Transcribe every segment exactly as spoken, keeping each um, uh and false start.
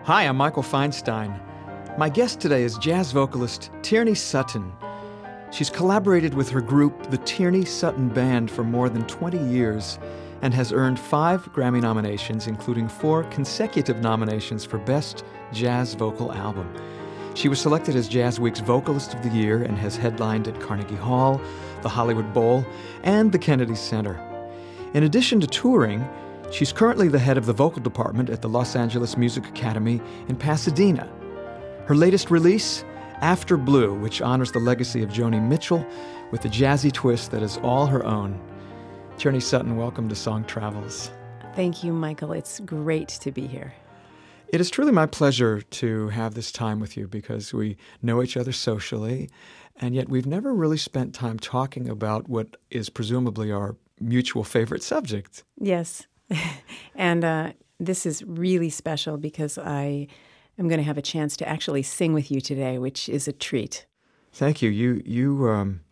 Hi, I'm Michael Feinstein. My guest today is jazz vocalist Tierney Sutton. She's collaborated with her group, the Tierney Sutton Band, for more than twenty years and has earned five Grammy nominations, including four consecutive nominations for Best Jazz Vocal Album. She was selected as Jazz Week's Vocalist of the Year and has headlined at Carnegie Hall, the Hollywood Bowl, and the Kennedy Center. In addition to touring, she's currently the head of the vocal department at the Los Angeles Music Academy in Pasadena. Her latest release, After Blue, which honors the legacy of Joni Mitchell with a jazzy twist that is all her own. Tierney Sutton, welcome to Song Travels. Thank you, Michael. It's great to be here. It is truly my pleasure to have this time with you because we know each other socially, and yet we've never really spent time talking about what is presumably our mutual favorite subject. Yes. and uh, this is really special because I am going to have a chance to actually sing with you today, which is a treat. Thank you. You you um,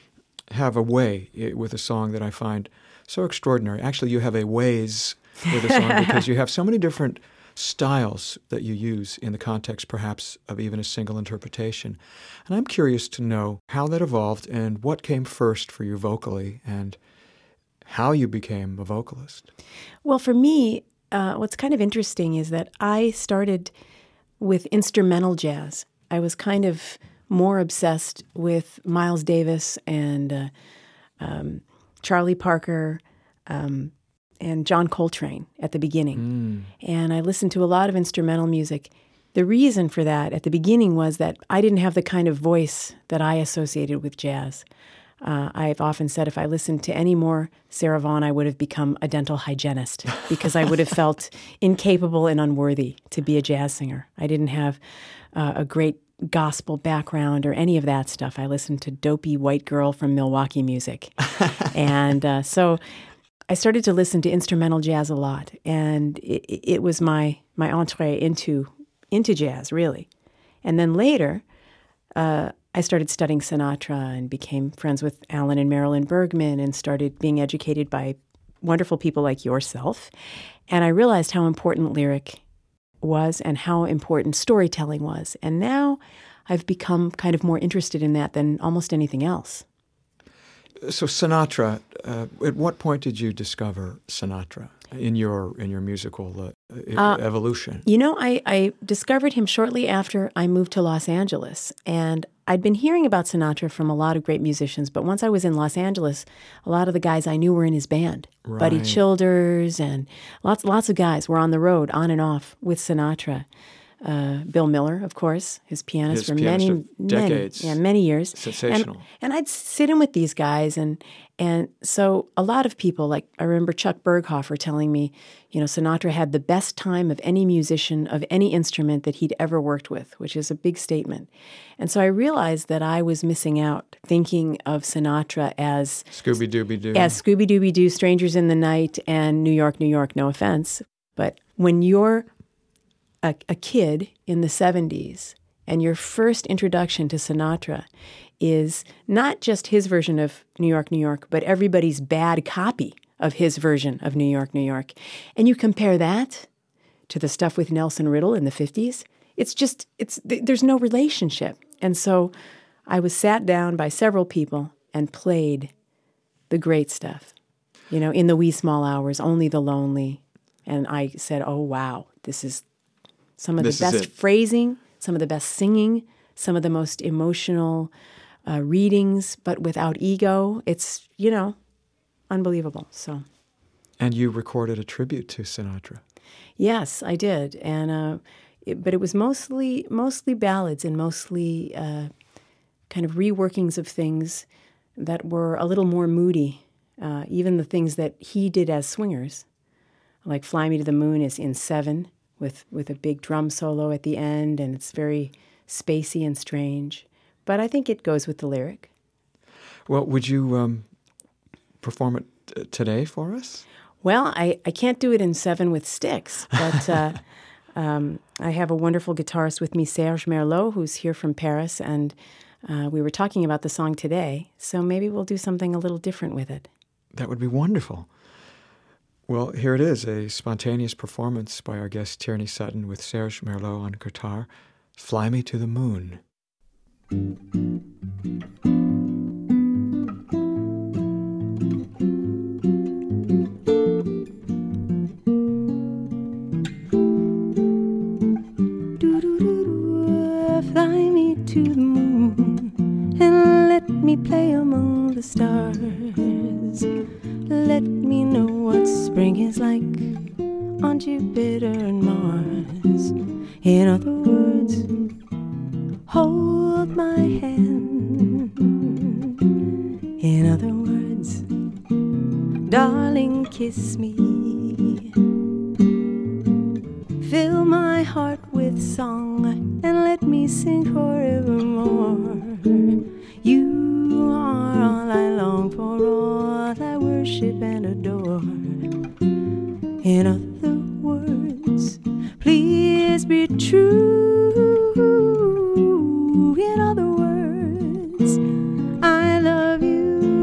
have a way with a song that I find so extraordinary. Actually, you have a ways with a song because you have so many different styles that you use in the context, perhaps, of even a single interpretation. And I'm curious to know how that evolved and what came first for you vocally and how you became a vocalist. Well, for me, uh, what's kind of interesting is that I started with instrumental jazz. I was kind of more obsessed with Miles Davis and uh, um, Charlie Parker, um, and John Coltrane at the beginning. Mm. And I listened to a lot of instrumental music. The reason for that at the beginning was that I didn't have the kind of voice that I associated with jazz. Uh, I've often said if I listened to any more Sarah Vaughan, I would have become a dental hygienist because I would have felt incapable and unworthy to be a jazz singer. I didn't have uh, a great gospel background or any of that stuff. I listened to dopey white girl from Milwaukee music. and uh, so I started to listen to instrumental jazz a lot, and it, it was my my entree into into jazz, really. And then later, uh, I started studying Sinatra and became friends with Alan and Marilyn Bergman and started being educated by wonderful people like yourself. And I realized how important lyric was and how important storytelling was. And now I've become kind of more interested in that than almost anything else. So Sinatra, uh, at what point did you discover Sinatra in your in your musical uh, uh, evolution? You know, I, I discovered him shortly after I moved to Los Angeles. And I'd been hearing about Sinatra from a lot of great musicians, but once I was in Los Angeles, a lot of the guys I knew were in his band. Right. Buddy Childers and lots lots of guys were on the road, on and off, with Sinatra. Uh, Bill Miller, of course, his pianist his for pianist many, decades. many, yeah, many years. Sensational. And, and I'd sit in with these guys, and and so a lot of people, like I remember Chuck Berghofer telling me, you know, Sinatra had the best time of any musician of any instrument that he'd ever worked with, which is a big statement. And so I realized that I was missing out, thinking of Sinatra as Scooby-Dooby-Doo, as Scooby-Dooby-Doo, Strangers in the Night, and New York, New York. No offense, but when you're A, a kid in the seventies, and your first introduction to Sinatra is not just his version of New York, New York, but everybody's bad copy of his version of New York, New York. And you compare that to the stuff with Nelson Riddle in the fifties, it's just, it's there's no relationship. And so I was sat down by several people and played the great stuff, you know, In the Wee Small Hours, Only the Lonely. And I said, oh, wow, this is some of this the best phrasing, some of the best singing, some of the most emotional uh, readings, but without ego. It's, you know, unbelievable. So, and you recorded a tribute to Sinatra. Yes, I did, and uh, it, but it was mostly mostly ballads and mostly uh, kind of reworkings of things that were a little more moody. Uh, even the things that he did as swingers, like "Fly Me to the Moon," is in seven. With, with a big drum solo at the end, and it's very spacey and strange. But I think it goes with the lyric. Well, would you um, perform it t- today for us? Well, I, I can't do it in seven with sticks, but uh, um, I have a wonderful guitarist with me, Serge Merlot, who's here from Paris, and uh, we were talking about the song today, so maybe we'll do something a little different with it. That would be wonderful. Well, here it is, a spontaneous performance by our guest Tierney Sutton with Serge Merlot on guitar, Fly Me to the Moon. Fly me to the moon and let me play among the stars. Let me know what spring is like on Jupiter and Mars. In other words, hold my hand. In other words, darling, kiss me. Fill my heart with song and let me sing forevermore. You are all I long for, all I worship and adore. In other words, please be true. In other words, I love you.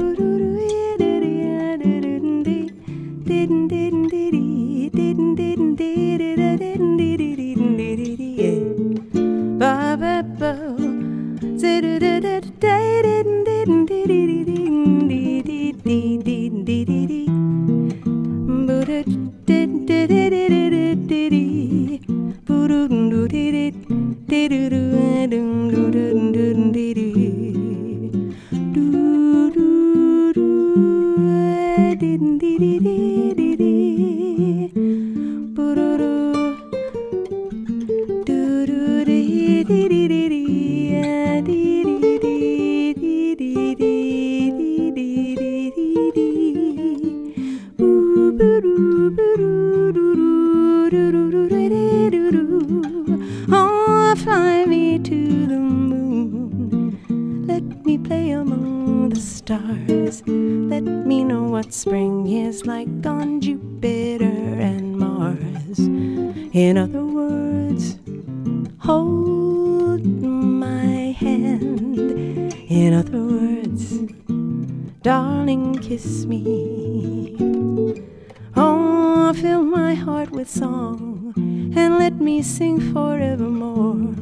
Oh, fly me to the moon. Let me play among the stars. Let me know what spring is like on Jupiter and Mars. In other words, hold my hand. In other words, darling, kiss me. Oh, fill my heart with song and let me sing forevermore.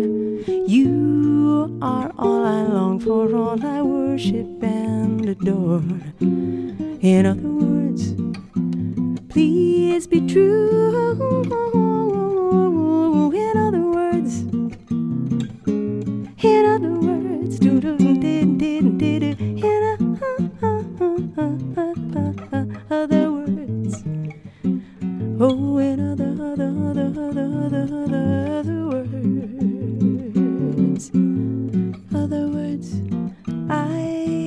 You are all I long for, all I worship and adore. In other words, please be true. In other words, in other words, do do did did did in other words. Oh, in other, other, other, other, other, other, other words. Other words, I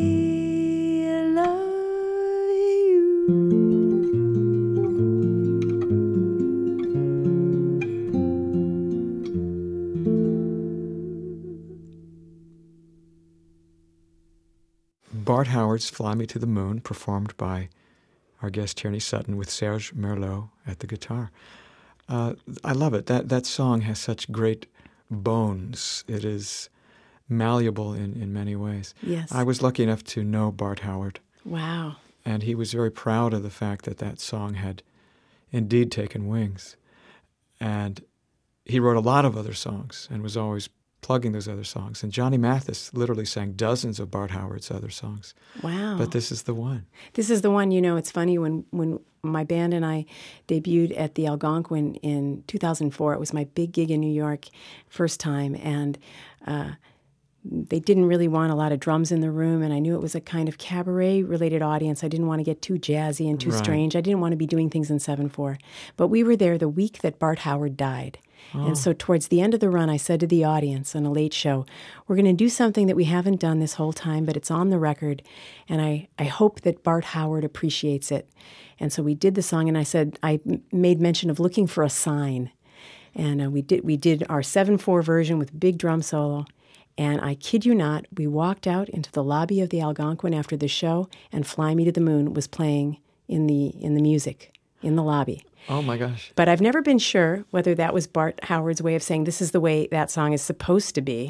love you. Bart Howard's Fly Me to the Moon, performed by our guest Tierney Sutton with Serge Merlot at the guitar. Uh, I love it. That that song has such great bones. It is malleable in, in many ways. Yes. I was lucky enough to know Bart Howard. Wow. And he was very proud of the fact that that song had indeed taken wings. And he wrote a lot of other songs and was always plugging those other songs. And Johnny Mathis literally sang dozens of Bart Howard's other songs. Wow. But this is the one. This is the one. You know, it's funny, when, when my band and I debuted at the Algonquin in two thousand four, it was my big gig in New York, first time, and uh, they didn't really want a lot of drums in the room, and I knew it was a kind of cabaret-related audience. I didn't want to get too jazzy and too Right. strange. I didn't want to be doing things in seven four. But we were there the week that Bart Howard died. Oh. And so towards the end of the run, I said to the audience on a late show, we're going to do something that we haven't done this whole time, but it's on the record, and I, I hope that Bart Howard appreciates it. And so we did the song, and I said, I m- made mention of looking for a sign. And uh, we did we did our seven four version with big drum solo. And I kid you not, we walked out into the lobby of the Algonquin after the show, and Fly Me to the Moon was playing in the in the music in the lobby. Oh, my gosh. But I've never been sure whether that was Bart Howard's way of saying this is the way that song is supposed to be.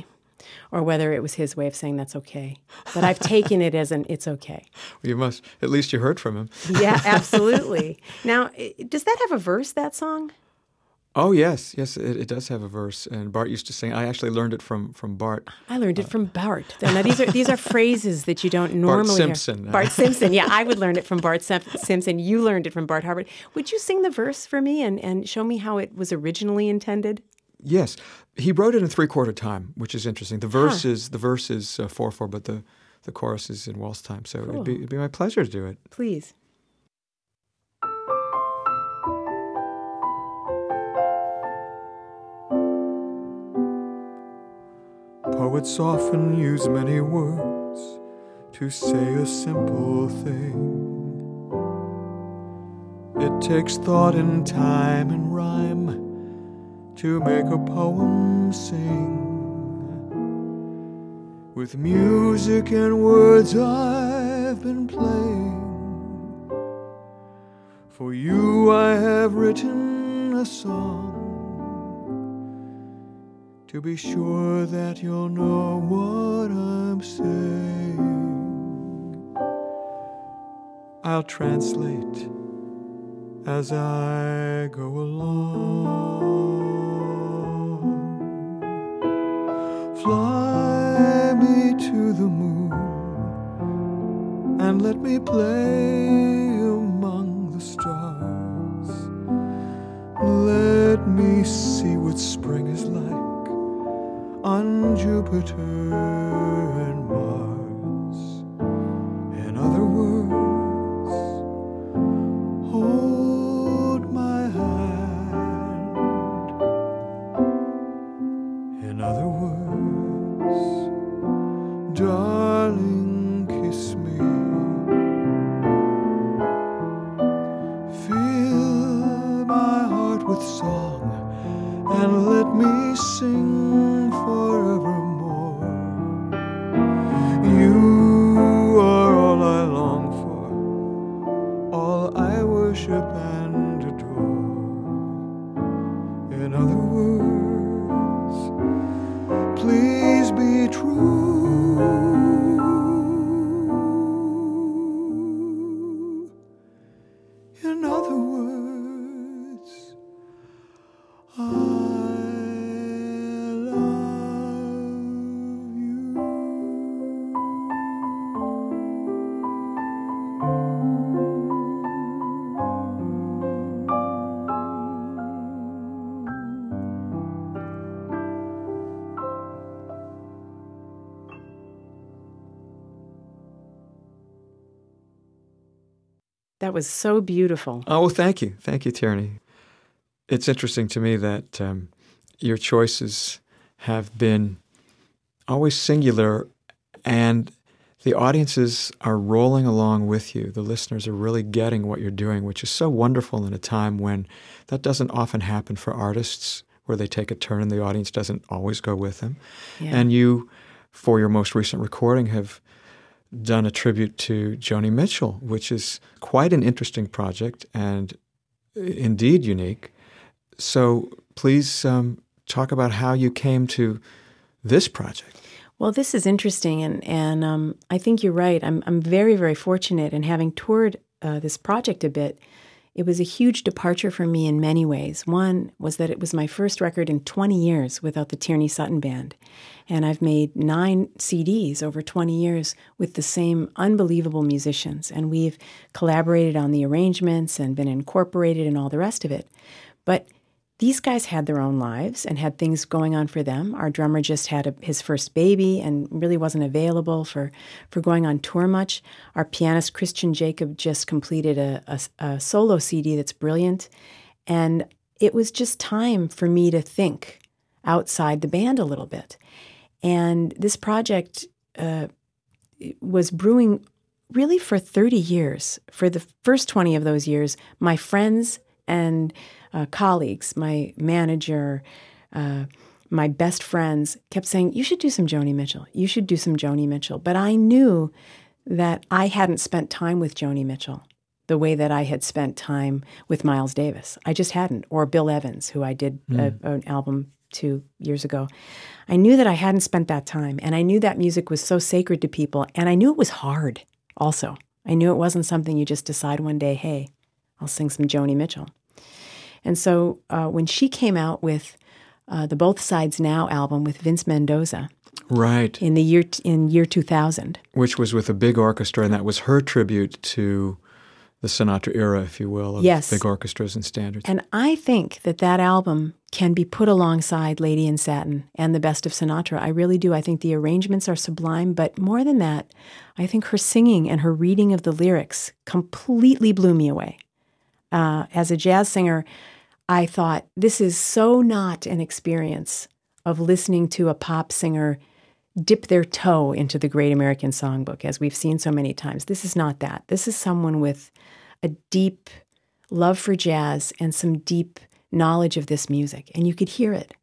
or whether it was his way of saying that's okay. But I've taken it as an it's okay. You must, at least you heard from him. Yeah, absolutely. Now, i- does that have a verse, that song? Oh, yes. Yes, it, it does have a verse. And Bart used to sing. I actually learned it from, from Bart. I learned it from Bart. Now, these are these are phrases that you don't normally Bart Simpson. hear. Bart Simpson. Yeah, I would learn it from Bart Sim- Simpson. You learned it from Bart Harvard. Would you sing the verse for me and, and show me how it was originally intended? Yes. He wrote it in three-quarter time, which is interesting. The verse is the verse is uh, four four, but the, the chorus is in waltz time. So it'd be, it'd be my pleasure to do it. Please. Poets often use many words to say a simple thing. It takes thought and time and rhyme to make a poem sing. With music and words I've been playing. For you I have written a song, to be sure that you'll know what I'm saying. I'll translate as I go along. Fly me to the moon and let me play among the stars. Let me see what spring is like on Jupiter and Mars. In other words, hold my hand. In other words, darling, kiss me. Fill my heart with song and let me sing forevermore. You are all I long for, all I worship and adore. In other words, please be true. In other words, I That was so beautiful. Oh, well, thank you. Thank you, Tierney. It's interesting to me that um, your choices have been always singular, and the audiences are rolling along with you. The listeners are really getting what you're doing, which is so wonderful in a time when that doesn't often happen for artists, where they take a turn and the audience doesn't always go with them. Yeah. And you, for your most recent recording, have done a tribute to Joni Mitchell, which is quite an interesting project and indeed unique. So please um, talk about how you came to this project. Well, this is interesting, and and um, I think you're right. I'm I'm very very fortunate in having toured uh, this project a bit. It was a huge departure for me in many ways. One was that it was my first record in twenty years without the Tierney Sutton Band. And I've made nine C Ds over twenty years with the same unbelievable musicians. And we've collaborated on the arrangements and been incorporated and all the rest of it. But these guys had their own lives and had things going on for them. Our drummer just had a, his first baby and really wasn't available for, for going on tour much. Our pianist, Christian Jacob, just completed a, a, a solo C D that's brilliant. And it was just time for me to think outside the band a little bit. And this project uh, was brewing really for thirty years. For the first twenty of those years, my friends and uh, colleagues, my manager, uh, my best friends kept saying, you should do some Joni Mitchell. You should do some Joni Mitchell. But I knew that I hadn't spent time with Joni Mitchell the way that I had spent time with Miles Davis. I just hadn't. Or Bill Evans, who I did Mm. a, an album two years ago, I knew that I hadn't spent that time, and I knew that music was so sacred to people, and I knew it was hard also. I knew it wasn't something you just decide one day, hey, I'll sing some Joni Mitchell. And so uh, when she came out with uh, the Both Sides Now album with Vince Mendoza, right, in the year t- in year two thousand, which was with a big orchestra, and that was her tribute to the Sinatra era, if you will, of yes. big orchestras and standards. And I think that that album can be put alongside Lady in Satin and The Best of Sinatra. I really do. I think the arrangements are sublime, but more than that, I think her singing and her reading of the lyrics completely blew me away. Uh, as a jazz singer, I thought, this is so not an experience of listening to a pop singer dip their toe into the Great American Songbook, as we've seen so many times. This is not that. This is someone with a deep love for jazz and some deep knowledge of this music, and you could hear it.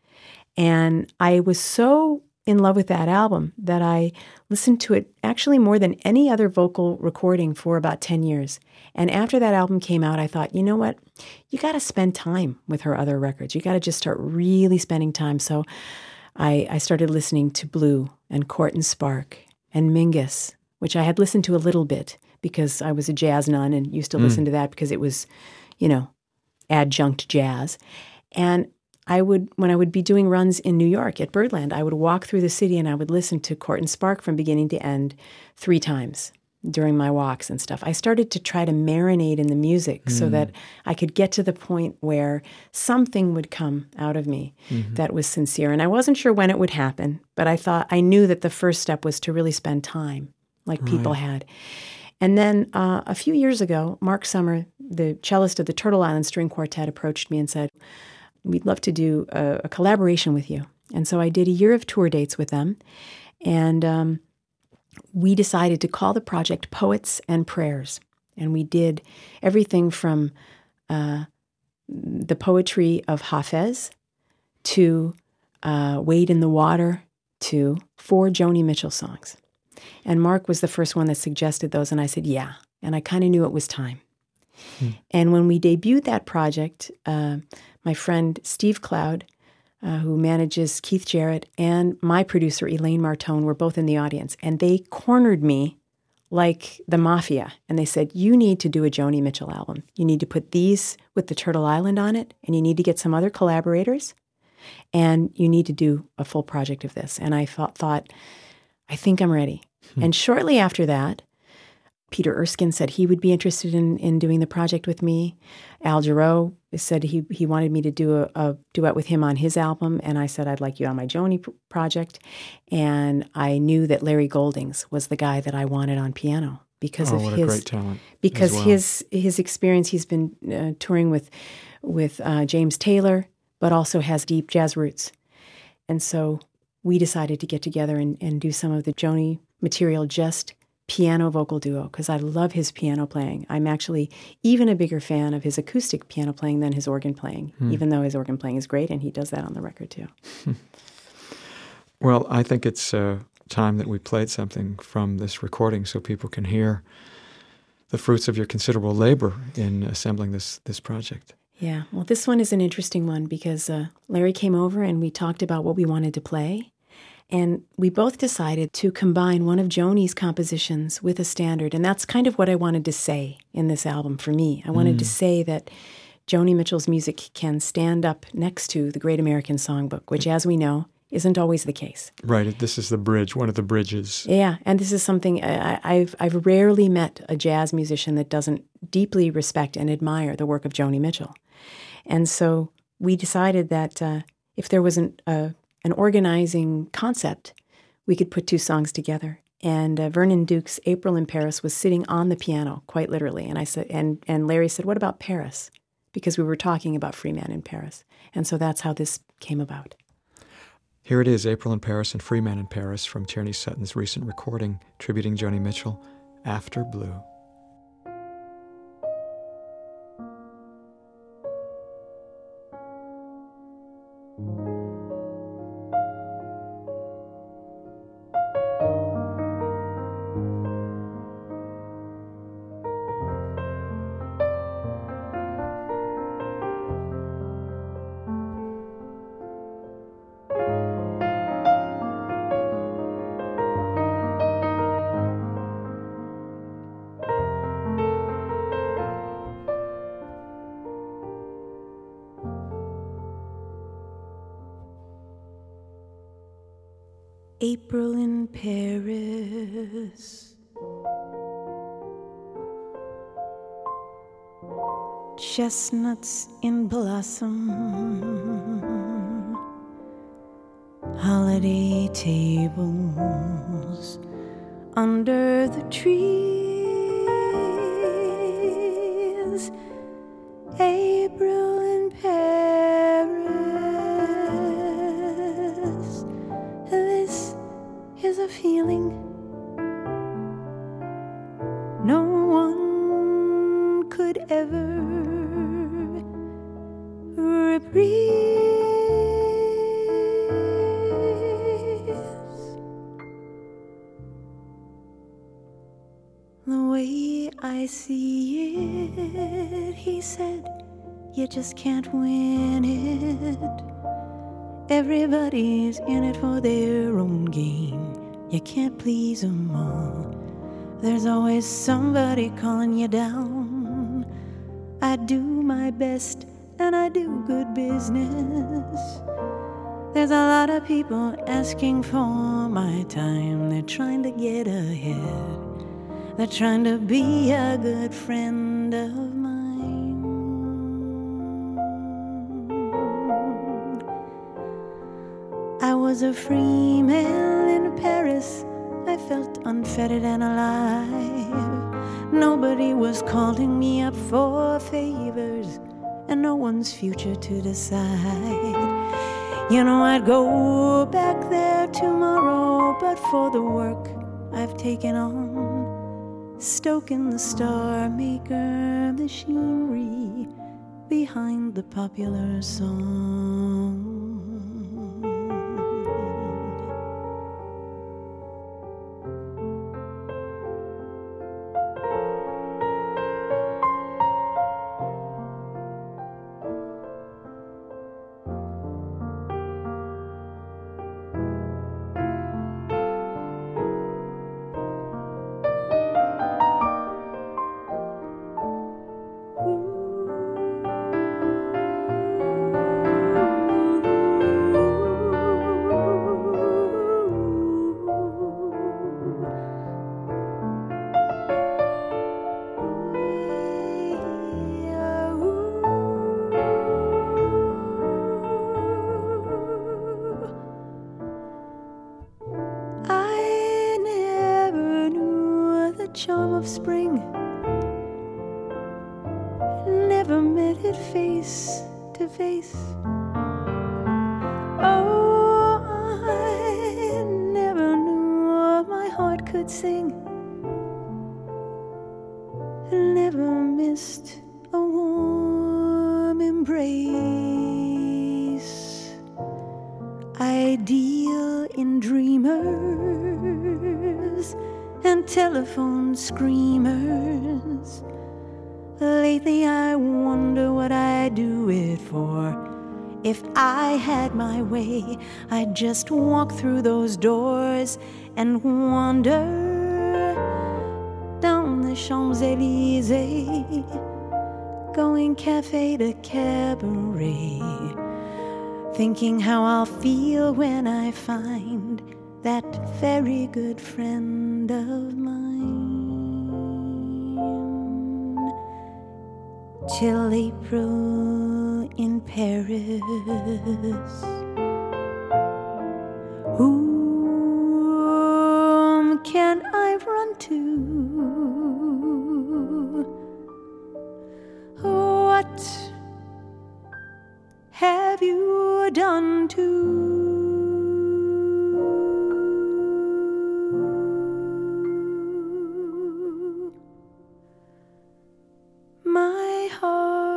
And I was so in love with that album that I listened to it actually more than any other vocal recording for about ten years. And after that album came out, I thought, you know what? You got to spend time with her other records. You got to just start really spending time. So I, I started listening to Blue and Court and Spark and Mingus, which I had listened to a little bit because I was a jazz nun and used to mm. listen to that because it was, you know, adjunct jazz. And I would, when I would be doing runs in New York at Birdland, I would walk through the city and I would listen to Court and Spark from beginning to end three times during my walks and stuff. I started to try to marinate in the music mm. so that I could get to the point where something would come out of me mm-hmm. that was sincere. And I wasn't sure when it would happen, but I thought, I knew that the first step was to really spend time like right. people had. And then uh, a few years ago, Mark Summer, the cellist of the Turtle Island String Quartet, approached me and said, we'd love to do a, a collaboration with you. And so I did a year of tour dates with them. And um, we decided to call the project Poets and Prayers. And we did everything from uh, the poetry of Hafez to uh, Wade in the Water to four Joni Mitchell songs. And Mark was the first one that suggested those, and I said, yeah. And I kind of knew it was time. Hmm. And when we debuted that project, uh, my friend Steve Cloud, uh, who manages Keith Jarrett, and my producer Elaine Martone were both in the audience. And they cornered me like the mafia. And they said, you need to do a Joni Mitchell album. You need to put these with the Turtle Island on it, and you need to get some other collaborators, and you need to do a full project of this. And I thought, thought I think I'm ready. Hmm. And shortly after that, Peter Erskine said he would be interested in, in doing the project with me. Al Jarreau said he he wanted me to do a, a duet with him on his album, and I said I'd like you on my Joni pr- project. And I knew that Larry Goldings was the guy that I wanted on piano because oh, of what his a great talent because as well. his his experience. He's been uh, touring with with uh, James Taylor, but also has deep jazz roots. And so we decided to get together and, and do some of the Joni material just piano vocal duo, because I love his piano playing. I'm actually even a bigger fan of his acoustic piano playing than his organ playing, hmm. even though his organ playing is great, and he does that on the record too. Well, I think it's uh, time that we played something from this recording so people can hear the fruits of your considerable labor in assembling this this project. Yeah, well, this one is an interesting one because uh, Larry came over and we talked about what we wanted to play. And we both decided to combine one of Joni's compositions with a standard. And that's kind of what I wanted to say in this album for me. I wanted mm. to say that Joni Mitchell's music can stand up next to the Great American Songbook, which, as we know, isn't always the case. Right. This is the bridge, one of the bridges. Yeah. And this is something I, I've, I've rarely met a jazz musician that doesn't deeply respect and admire the work of Joni Mitchell. And so we decided that uh, if there wasn't a an organizing concept, we could put two songs together. And uh, Vernon Duke's April in Paris was sitting on the piano, quite literally. And I said, and, and Larry said, what about Paris? Because we were talking about Free Man in Paris. And so that's how this came about. Here it is, April in Paris and Free Man in Paris from Tierney Sutton's recent recording tributing Joni Mitchell, After Blue. April in Paris. Chestnuts in blossom, holiday tables under the trees. April in Paris. This is a feeling no one could ever reprise. The way I see it, he said, you just can't win it. Everybody's in it for their own game. You can't please them all. There's always somebody calling you down. I do my best and I do good business. There's a lot of people asking for my time. They're trying to get ahead. They're trying to be a good friend of mine. I was a free man in Paris. I felt unfettered and alive. Nobody was calling me up for favors, and no one's future to decide. You know, I'd go back there tomorrow, but for the work I've taken on, stoking the star maker machinery behind the popular song. Charm of spring, never met it face to face. Oh, I never knew my heart could sing, never missed a warm embrace. I deal in dreamers and telephone screamers. Lately I wonder what I'd do it for. If I had my way, I'd just walk through those doors and wander down the Champs-Élysées, going cafe to cabaret, thinking how I'll feel when I find that very good friend of mine. Till April in Paris. Whom can I run to? What have you done to my heart?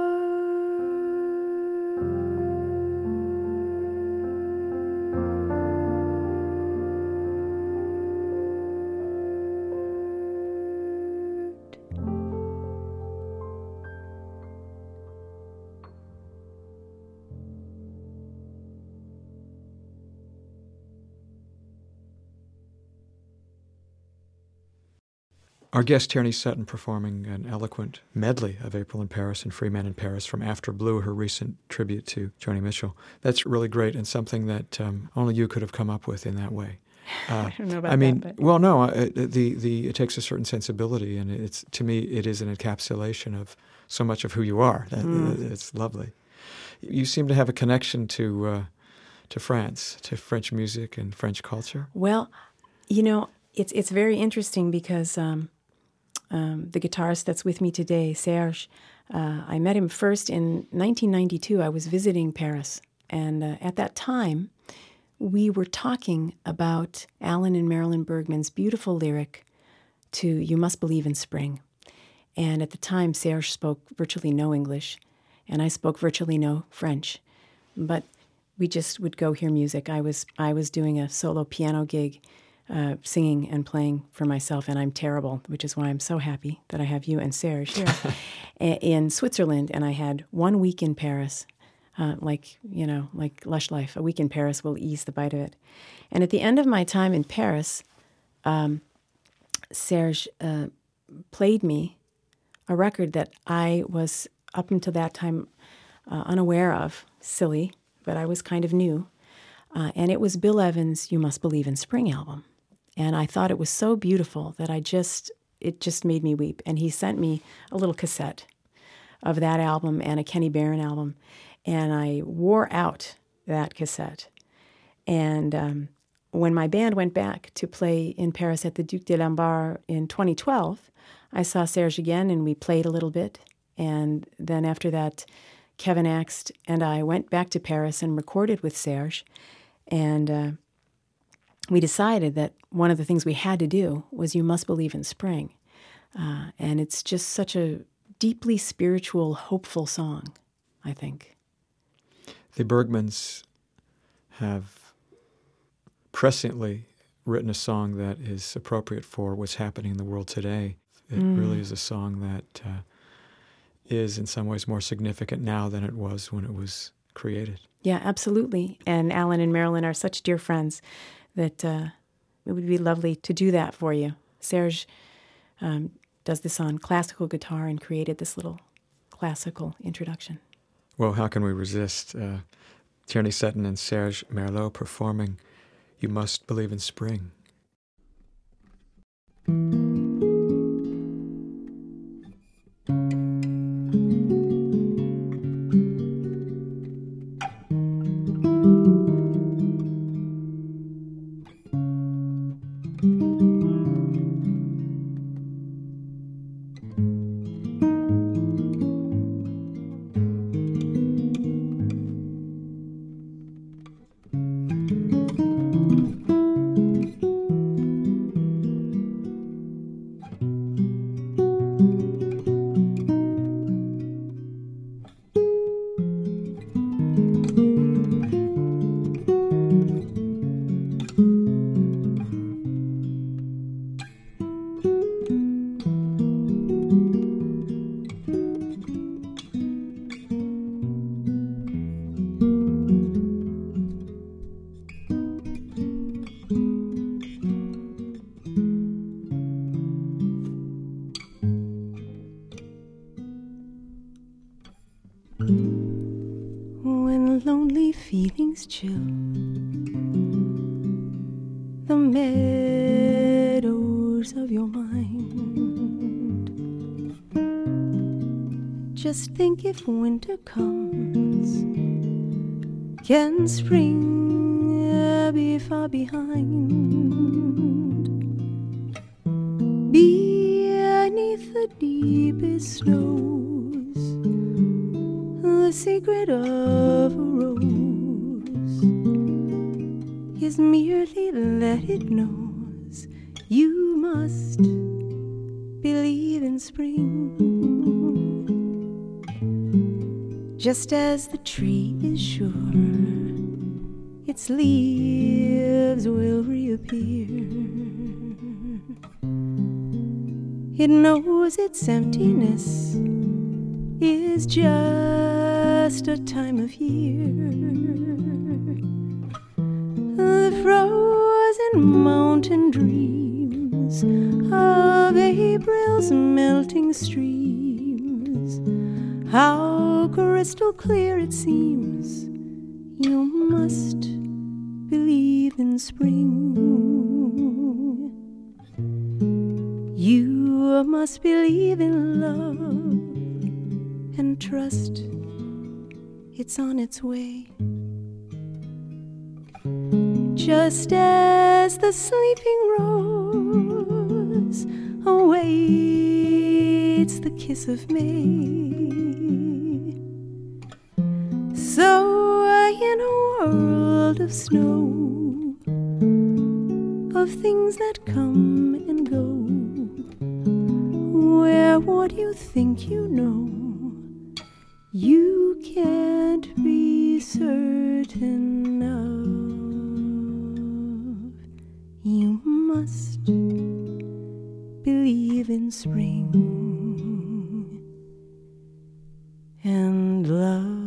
Our guest, Tierney Sutton, performing an eloquent medley of April in Paris and Free Man in Paris from After Blue, her recent tribute to Joni Mitchell. That's really great and something that um, only you could have come up with in that way. Uh, I don't know about I mean, that. But. well, no, uh, the the it takes a certain sensibility, and it's to me it is an encapsulation of so much of who you are. That, Mm. It's lovely. You seem to have a connection to uh, to France, to French music and French culture. Well, you know, it's it's very interesting because um, um, the guitarist that's with me today, Serge, uh, I met him first in nineteen ninety-two. I was visiting Paris, and uh, at that time, we were talking about Alan and Marilyn Bergman's beautiful lyric to "You Must Believe in Spring." And at the time, Serge spoke virtually no English, and I spoke virtually no French. But we just would go hear music. I was I was doing a solo piano gig, uh, singing and playing for myself, and I'm terrible, which is why I'm so happy that I have you and Serge here, in Switzerland. And I had one week in Paris, uh, like, you know, like Lush Life. A week in Paris will ease the bite of it. And at the end of my time in Paris, um, Serge uh, played me a record that I was, up until that time, uh, unaware of, silly, but I was kind of new. Uh, and it was Bill Evans' You Must Believe in Spring album. And I thought it was so beautiful that I just, it just made me weep. And he sent me a little cassette of that album and a Kenny Barron album. And I wore out that cassette. And um, when my band went back to play in Paris at the Duc de Lambar in twenty twelve, I saw Serge again, and we played a little bit. And then after that, Kevin Axt and I went back to Paris and recorded with Serge. And uh, we decided that one of the things we had to do was You Must Believe in Spring. Uh, and it's just such a deeply spiritual, hopeful song, I think. The Bergmans have presciently written a song that is appropriate for what's happening in the world today. It mm. really is a song that uh, is in some ways more significant now than it was when it was created. Yeah, absolutely. And Alan and Marilyn are such dear friends that uh, it would be lovely to do that for you. Serge um, does this on classical guitar and created this little classical introduction. Well, how can we resist uh, Tierney Sutton and Serge Merlot performing You Must Believe in Spring? When lonely feelings chill the meadows of your mind, just think if winter comes, can spring be far behind? Beneath the deepest snows, the secret of a rose is merely that it knows you must believe in spring. Just as the tree is sure its leaves will reappear, it knows its emptiness is just a time of year. The frozen mountain dreams of April's melting streams, how crystal clear it seems you must believe in spring. You must believe in love and trust it's on its way. Just as the sleeping rose awaits the kiss of May, so in a world of snow, of things that come and go, where what you think you know, you can't be certain of. You must believe in spring and love.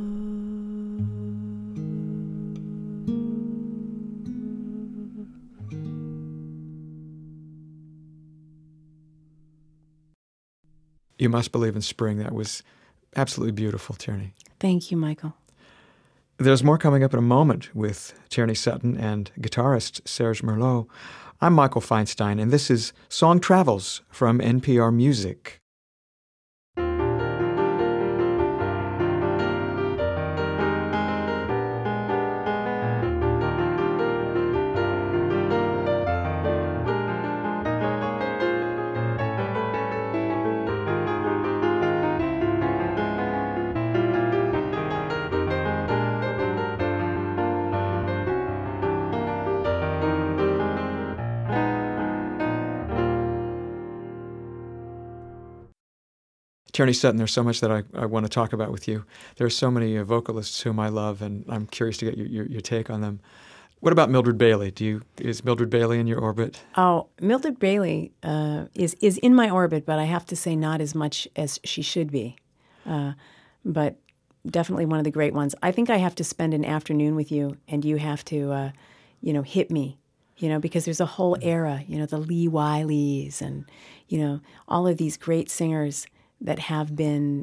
You Must Believe in Spring. That was absolutely beautiful, Tierney. Thank you, Michael. There's more coming up in a moment with Tierney Sutton and guitarist Serge Merlot. I'm Michael Feinstein, and this is Song Travels from N P R Music. Tierney Sutton, there's so much that I, I want to talk about with you. There are so many uh, vocalists whom I love, and I'm curious to get your, your, your take on them. What about Mildred Bailey? Do you is Mildred Bailey in your orbit? Oh, Mildred Bailey uh, is is in my orbit, but I have to say not as much as she should be. Uh, but definitely one of the great ones. I think I have to spend an afternoon with you, and you have to, uh, you know, hit me. You know, because there's a whole era. You know, the Lee Wileys, and you know, all of these great singers that have been,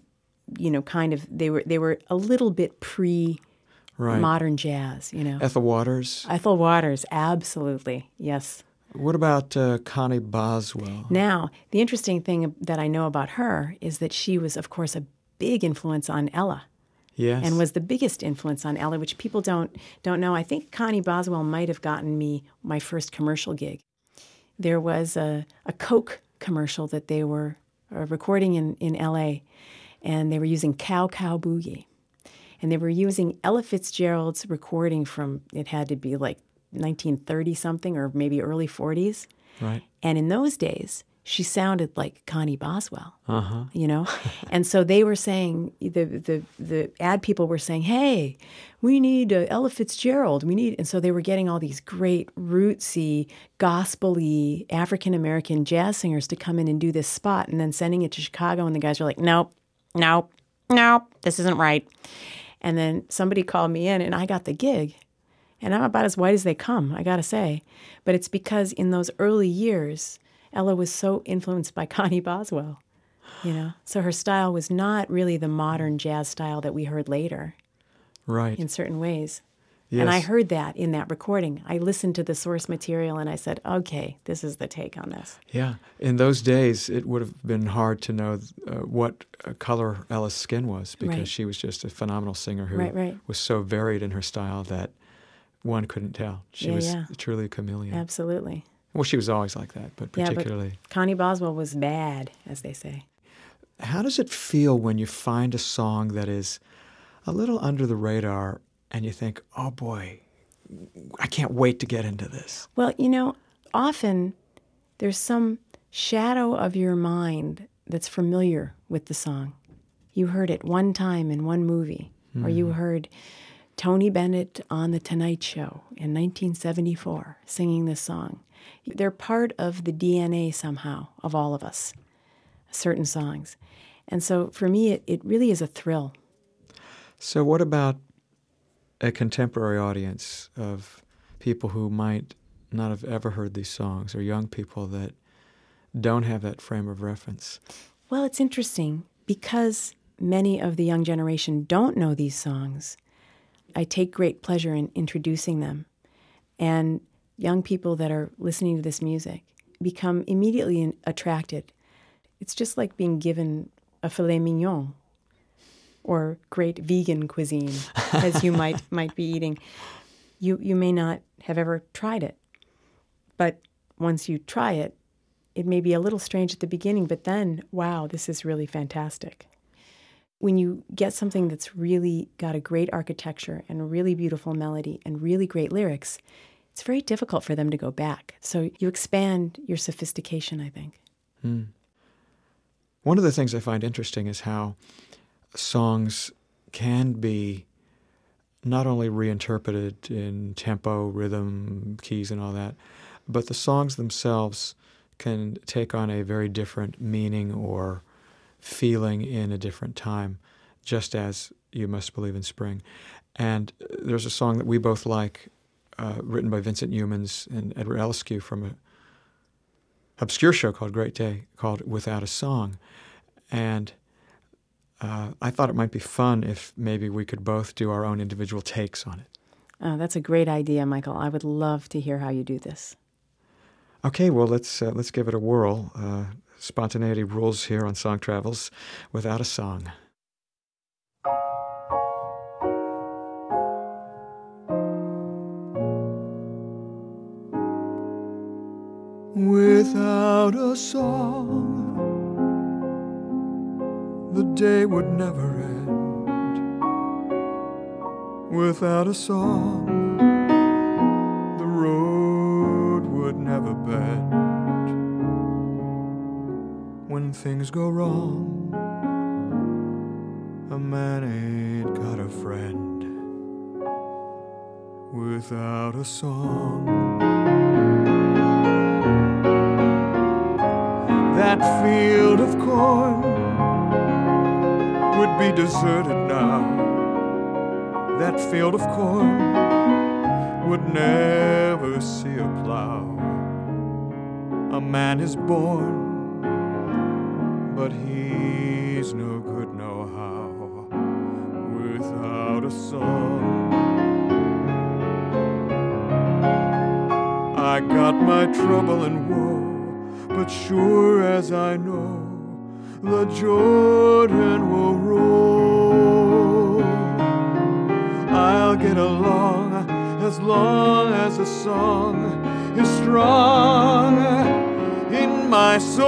you know, kind of, they were they were a little bit pre right. modern jazz, you know. Ethel Waters? Ethel Waters, absolutely, yes. What about uh, Connie Boswell? Now, the interesting thing that I know about her is that she was, of course, a big influence on Ella. Yes. And was the biggest influence on Ella, which people don't don't know. I think Connie Boswell might have gotten me my first commercial gig. There was a, a Coke commercial that they were a recording in, in L A, and they were using Cow Cow Boogie. And they were using Ella Fitzgerald's recording from, it had to be like nineteen thirty-something or maybe early forties. Right. And in those days, she sounded like Connie Boswell, uh-huh. you know? And so they were saying, the the the ad people were saying, hey, we need uh, Ella Fitzgerald, we need, and so they were getting all these great rootsy, gospel-y, African-American jazz singers to come in and do this spot, and then sending it to Chicago, and the guys were like, nope, nope, nope, this isn't right. And then somebody called me in, and I got the gig. And I'm about as white as they come, I gotta say. But it's because in those early years, Ella was so influenced by Connie Boswell, you know. So her style was not really the modern jazz style that we heard later. Right. In certain ways. Yes. And I heard that in that recording. I listened to the source material and I said, okay, this is the take on this. Yeah. In those days, it would have been hard to know uh, what uh, color Ella's skin was, because right. she was just a phenomenal singer who right, right. was so varied in her style that one couldn't tell. She yeah, was yeah. truly a chameleon. Absolutely. Well, she was always like that, but particularly. Yeah, but Connie Boswell was bad, as they say. How does it feel when you find a song that is a little under the radar and you think, oh boy, I can't wait to get into this? Well, you know, often there's some shadow of your mind that's familiar with the song. You heard it one time in one movie, mm. or you heard Tony Bennett on The Tonight Show in nineteen seventy-four singing this song. They're part of the D N A somehow of all of us, certain songs. And so for me, it, it really is a thrill. So what about a contemporary audience of people who might not have ever heard these songs, or young people that don't have that frame of reference? Well, it's interesting because many of the young generation don't know these songs. I take great pleasure in introducing them. And young people that are listening to this music become immediately attracted. It's just like being given a filet mignon or great vegan cuisine, as you might might be eating. You you may not have ever tried it, but once you try it, it may be a little strange at the beginning, but then, wow, this is really fantastic. When you get something that's really got a great architecture and a really beautiful melody and really great lyrics, it's very difficult for them to go back. So you expand your sophistication, I think. Mm. One of the things I find interesting is how songs can be not only reinterpreted in tempo, rhythm, keys, and all that, but the songs themselves can take on a very different meaning or feeling in a different time, just as You Must Believe in Spring. And there's a song that we both like, uh, written by Vincent Youmans and Edward Eliscu from an obscure show called Great Day, called Without a Song. And uh, I thought it might be fun if maybe we could both do our own individual takes on it. Oh, that's a great idea, Michael. I would love to hear how you do this. Okay, well, let's uh, let's give it a whirl. Uh, spontaneity rules here on Song Travels. Without a Song. Without a song, the day would never end. Without a song, the road would never bend. When things go wrong, a man ain't got a friend. Without a song, that field of corn would be deserted now. That field of corn would never see a plow. A man is born, but he's no good no how. Without a song, I got my trouble and woe, but sure as I know, the Jordan will roll. I'll get along as long as the song is strong in my soul.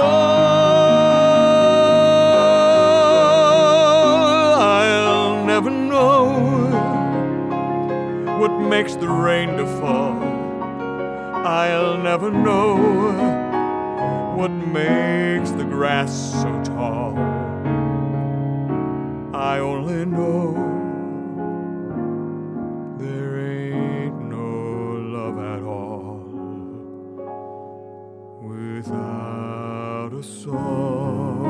I'll never know what makes the rain to fall. I'll never know what makes the grass so tall. I only know there ain't no love at all without a song.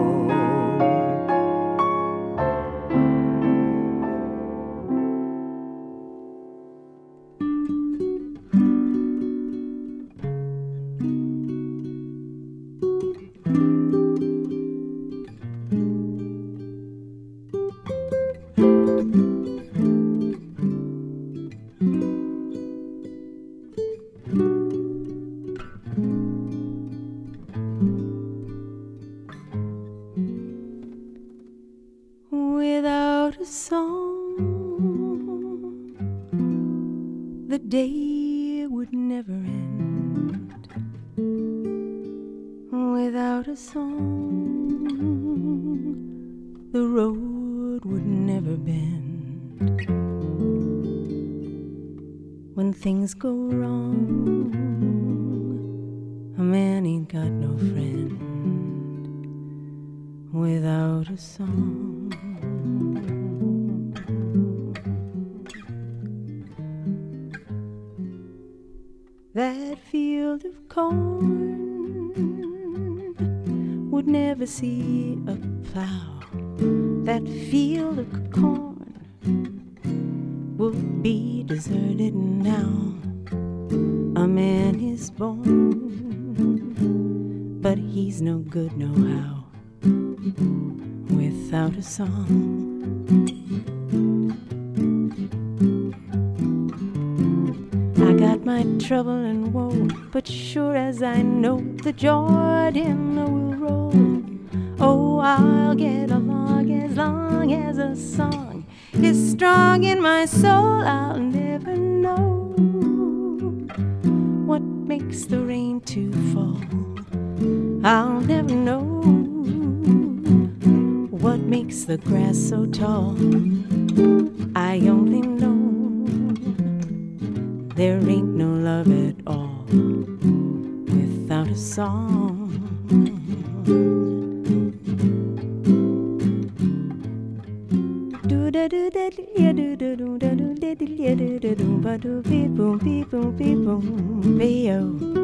Without a song, the day would never end. Without a song, the road would never bend. When things go wrong, a man ain't got no friend. Without a song, that field of corn would never see a plow. That field of corn would be deserted now. A man is born, but he's no good no how. Without a song, I got my trouble and woe, but sure as I know the Jordan will roll. Oh, I'll get along as long as a song is strong in my soul. I'll never know what makes the rain to fall. I'll never know what makes the grass so tall. I only know there ain't no love at all without a song. Do da do da do do do do da do da do da do da do ba do beep boom beep boom beep boom be-o.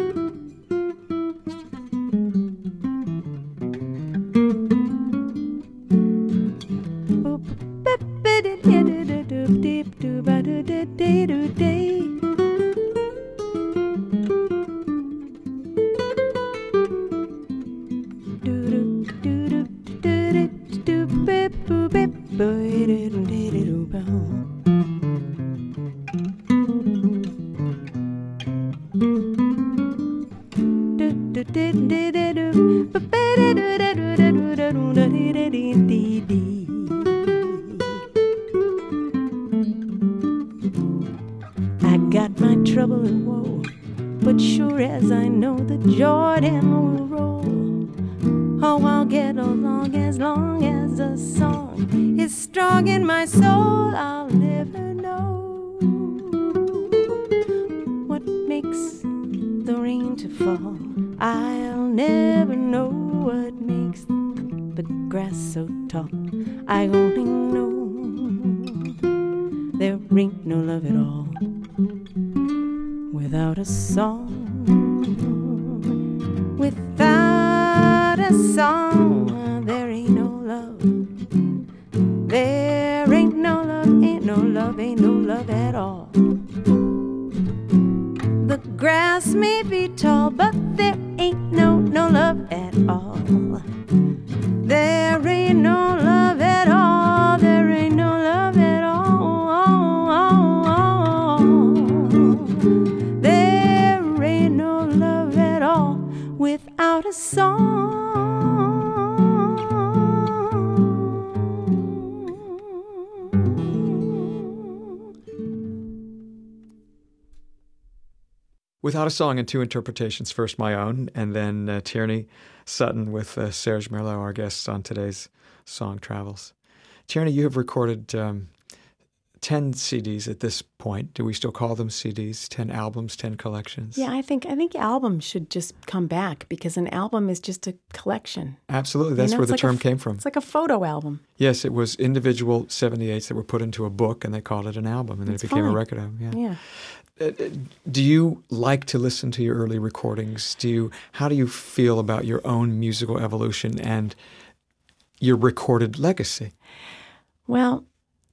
I got my trouble and woe, but sure as I know the Jordan will roll. Oh, I'll get along as long as a song is strong in my soul. I'll never know what makes the rain to fall. I'll never know what makes the grass so tall. I only know there ain't no love at all without a song. Without a song, there ain't no love. There ain't no love, ain't no love, ain't no love at all. The grass may be tall, but there ain't no, no love at all. There ain't no love at all. There ain't no love at all. There ain't no love at all without a song. Without a Song in two interpretations, first my own, and then uh, Tierney Sutton with uh, Serge Merlot, our guest on today's Song Travels. Tierney, you have recorded um, ten C Ds at this point. Do we still call them C Ds? ten albums, ten collections? Yeah, I think I think albums should just come back because an album is just a collection. Absolutely. That's you know, where the like term a, came from. It's like a photo album. Yes, it was individual seventy-eights that were put into a book, and they called it an album, and then It's it became fine. a record album. Yeah. Yeah. Uh, do you like to listen to your early recordings? Do you? How do you feel about your own musical evolution and your recorded legacy? Well,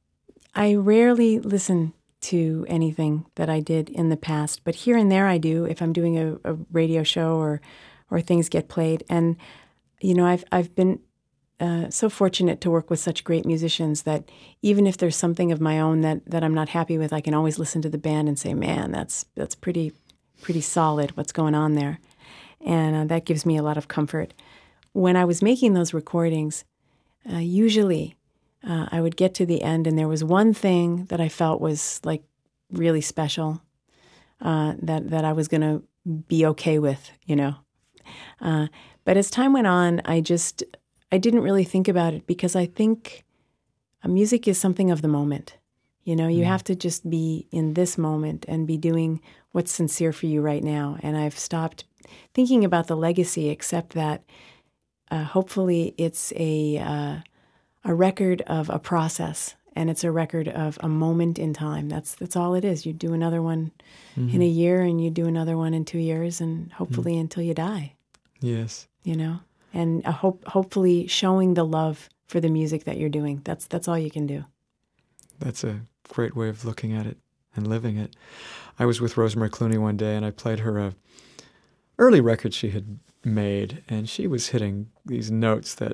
I rarely listen to anything that I did in the past, but here and there I do if I'm doing a, a radio show or or things get played. And you know, I've I've been uh, so fortunate to work with such great musicians that even if there's something of my own that, that I'm not happy with, I can always listen to the band and say, "Man, that's that's pretty pretty solid. What's going on there?" And uh, that gives me a lot of comfort. When I was making those recordings, uh, usually. Uh, I would get to the end, and there was one thing that I felt was like really special uh, that that I was going to be okay with, you know. Uh, but as time went on, I just I didn't really think about it because I think uh, music is something of the moment. You know, you mm. have to just be in this moment and be doing what's sincere for you right now. And I've stopped thinking about the legacy, except that uh, hopefully it's a uh, a record of a process, and it's a record of a moment in time. That's that's all it is. You do another one mm-hmm. in a year, and you do another one in two years, and hopefully mm. until you die. Yes. You know, and a hope, hopefully showing the love for the music that you're doing. That's that's all you can do. That's a great way of looking at it and living it. I was with Rosemary Clooney one day, and I played her a early record she had made, and she was hitting these notes that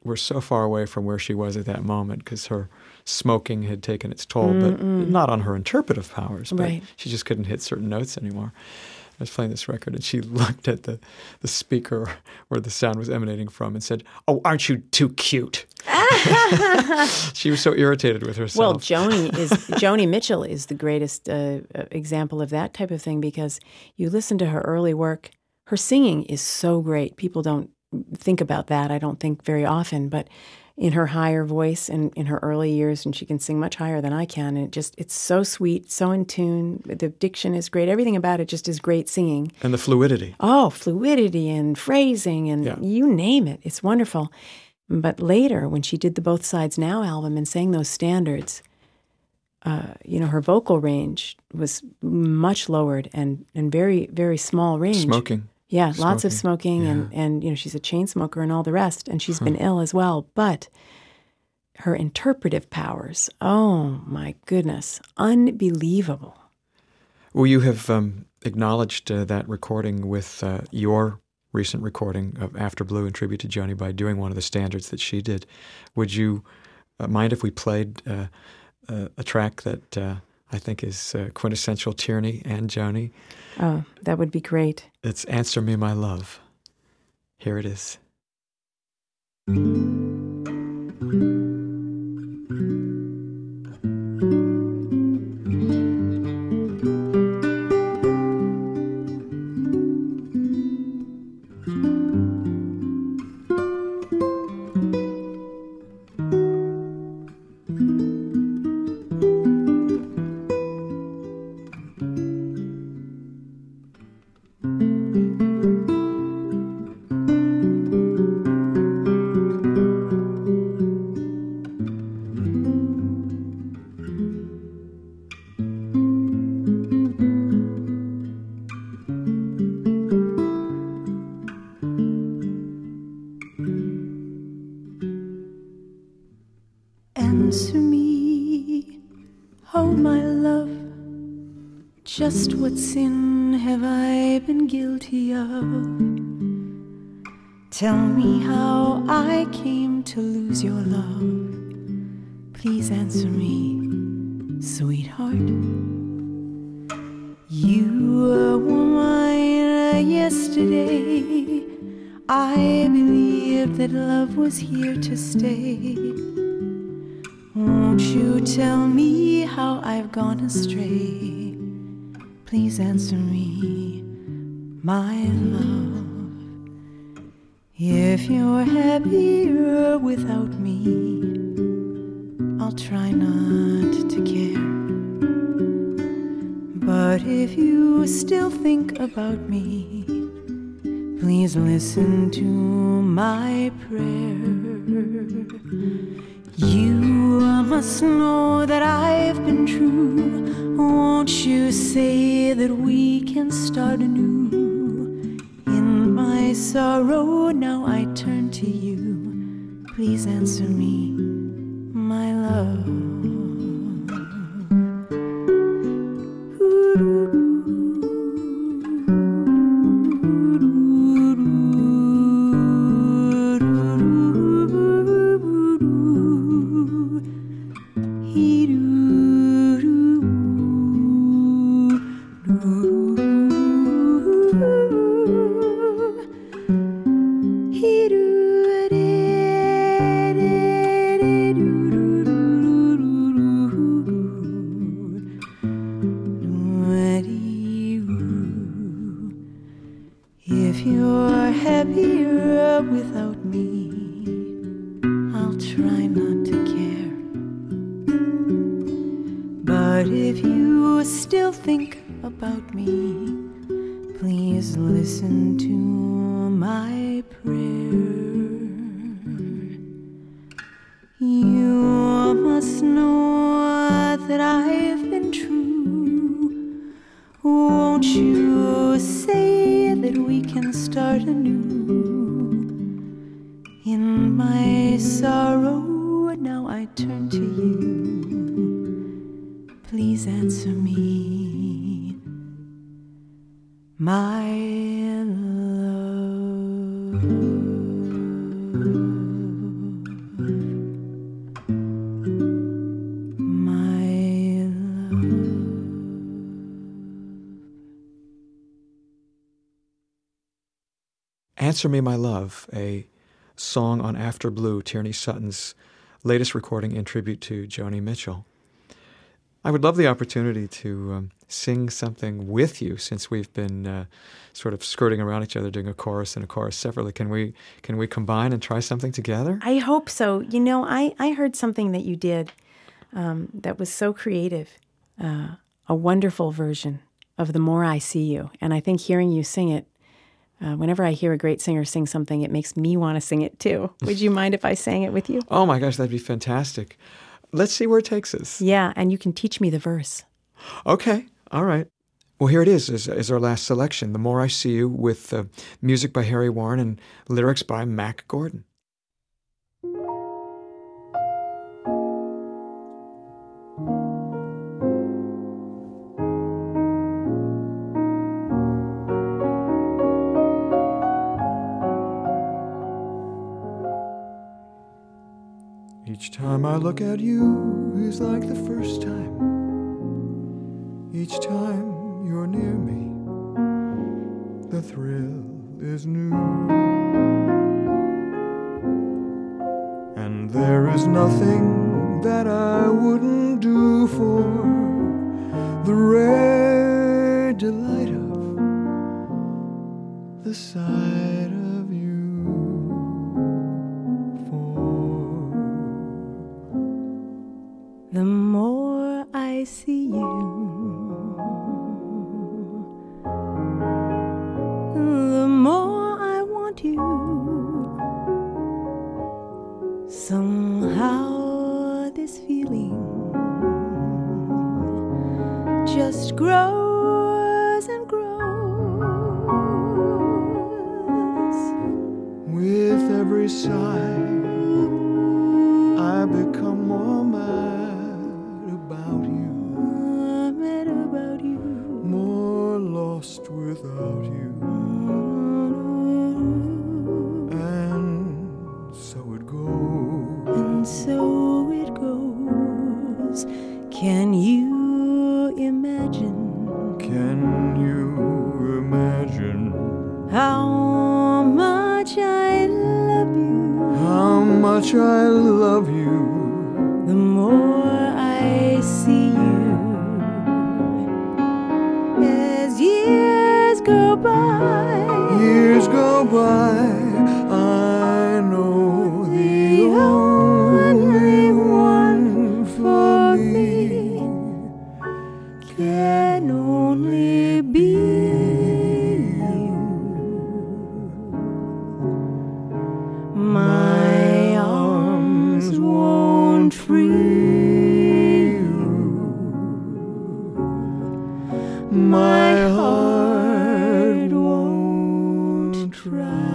were so far away from where she was at that moment because her smoking had taken its toll, but not on her interpretive powers. But Right. she just couldn't hit certain notes anymore. I was playing this record, and she looked at the, the speaker where the sound was emanating from and said, "Oh, aren't you too cute?" She was so irritated with herself. Well, Joni is Joni Mitchell is the greatest uh, example of that type of thing because you listen to her early work. Her singing is so great. People don't think about that, I don't think, very often. But in her higher voice and in her early years, and she can sing much higher than I can, and it just it's so sweet, so in tune. The diction is great. Everything about it just is great singing. And the fluidity. Oh, fluidity and phrasing and Yeah. you name it. It's wonderful. But later, when she did the Both Sides Now album and sang those standards, uh, you know, her vocal range was much lowered and, and very, very small range. Smoking. Yeah, lots of Smoking. smoking, Yeah. and, and, you know, she's a chain smoker and all the rest, and she's been ill as well. But her interpretive powers, oh, my goodness, unbelievable. Well, you have um, acknowledged uh, that recording with uh, your recent recording of After Blue in tribute to Joni by doing one of the standards that she did. Would you uh, mind if we played uh, uh, a track that uh, I think is uh, quintessential Tierney and Joni? Oh, that would be great. It's Answer Me, My Love. Here it is. Answer me, oh my love, just what sin have I been guilty of? Tell me how I came to lose your love. Please answer me, sweetheart. You were mine yesterday. I believed that love was here to stay. Won't you tell me how I've gone astray? Please answer me, my love. If you're happier without me, I'll try not to care. But if you still think about me, please listen to my prayer. You must know that I've been true. Won't you say that we can start anew? In my sorrow now I turn to you. Please answer me, my love. If you're happier without me, I'll try not to care. But if you still think about me, please listen to my prayer. You must know that I've been true. Won't you say that we can start anew? In my sorrow now I turn to you. Please answer me, my love. Answer Me My Love, a song on After Blue, Tierney Sutton's latest recording in tribute to Joni Mitchell. I would love the opportunity to um, sing something with you, since we've been uh, sort of skirting around each other, doing a chorus and a chorus separately. Can we can we combine and try something together? I hope so. You know, I, I heard something that you did um, that was so creative, uh, a wonderful version of The More I See You. And I think hearing you sing it, uh, whenever I hear a great singer sing something, it makes me want to sing it too. Would you mind if I sang it with you? Oh my gosh, that'd be fantastic. Let's see where it takes us. Yeah, and you can teach me the verse. Okay, all right. Well, here it is, is, is our last selection, The More I See You, with uh, music by Harry Warren and lyrics by Mack Gordon. Each time I look at you is like the first time. Each time you're near me, the thrill is new. And there is nothing that I wouldn't do for the rare delight of the sight of you. The more I see you, the more I want you. Somehow this feeling just grows and grows. With every sigh, I become more mad about you, mad about you, more lost without you. And so it goes, and so it goes. Can you imagine? Can you imagine How much I love you? how much I love you? The more I see you, as years go by, Years go by, I know the only one for me can only be you. My arms won't free you. My heart won't try.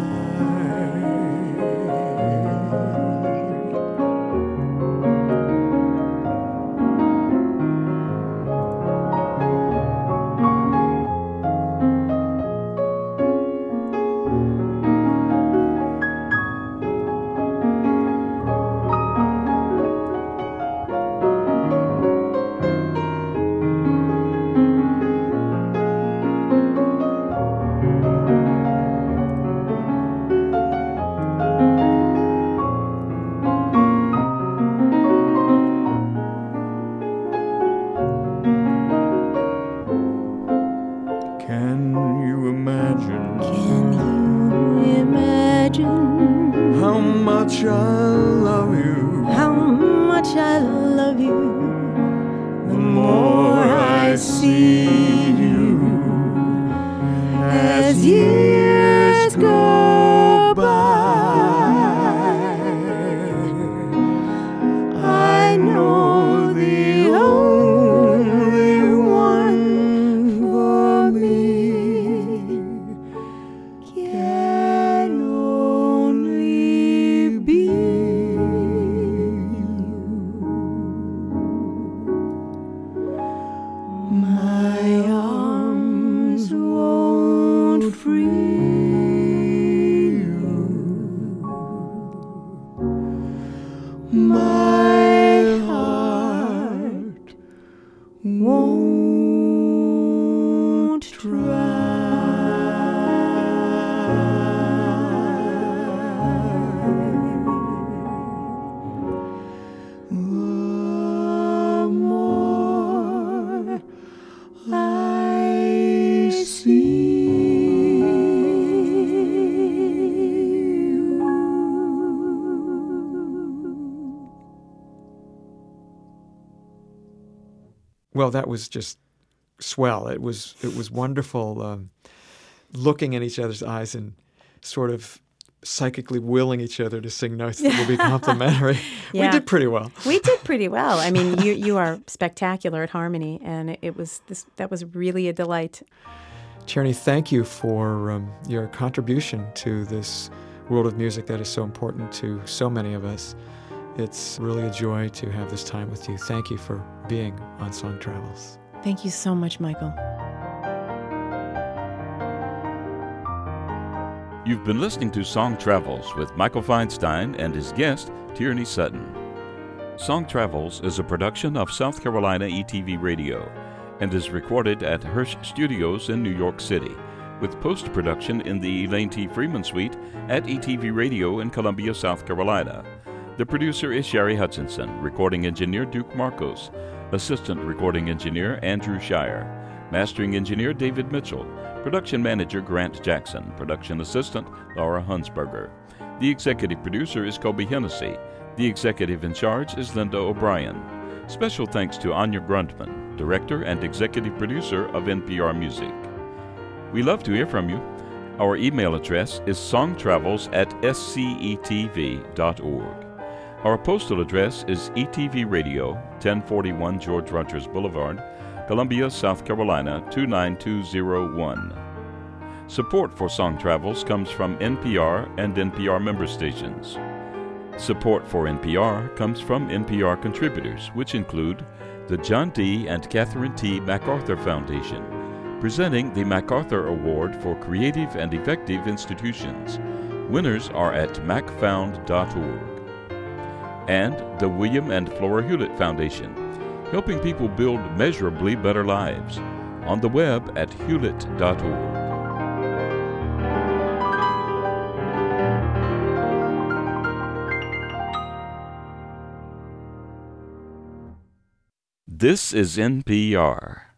Can you imagine Can you imagine how much I love you? how much I love you? The more I see you, as years go by, I know the only one for me can only be you. My arms won't free you. My heart won't try. well, that was just swell. It was it was wonderful um, looking in each other's eyes and sort of psychically willing each other to sing notes that will be complimentary. Yeah. We did pretty well. We did pretty well. I mean, you you are spectacular at harmony, and it, it was this that was really a delight. Tierney, thank you for um, your contribution to this world of music that is so important to so many of us. It's really a joy to have this time with you. Thank you for being on Song Travels. Thank you so much, Michael. You've been listening to Song Travels with Michael Feinstein and his guest, Tierney Sutton. Song Travels is a production of South Carolina E T V Radio and is recorded at Hirsch Studios in New York City, with post-production in the Elaine T. Freeman Suite at E T V Radio in Columbia, South Carolina. The producer is Sherry Hutchinson, recording engineer Duke Marcos, assistant recording engineer Andrew Shire, mastering engineer David Mitchell, production manager Grant Jackson, production assistant Laura Hunsberger. The executive producer is Kobe Hennessy. The executive in charge is Linda O'Brien. Special thanks to Anya Grundman, director and executive producer of N P R Music. We love to hear from you. Our email address is songtravels at s c e t v dot org. Our postal address is E T V Radio, ten forty-one George Rogers Boulevard, Columbia, South Carolina, two nine two zero one. Support for Song Travels comes from N P R and N P R member stations. Support for N P R comes from N P R contributors, which include the John D. and Catherine T. MacArthur Foundation, presenting the MacArthur Award for Creative and Effective Institutions. Winners are at mac found dot org. And the William and Flora Hewlett Foundation, helping people build measurably better lives, on the web at hewlett dot org. This is N P R.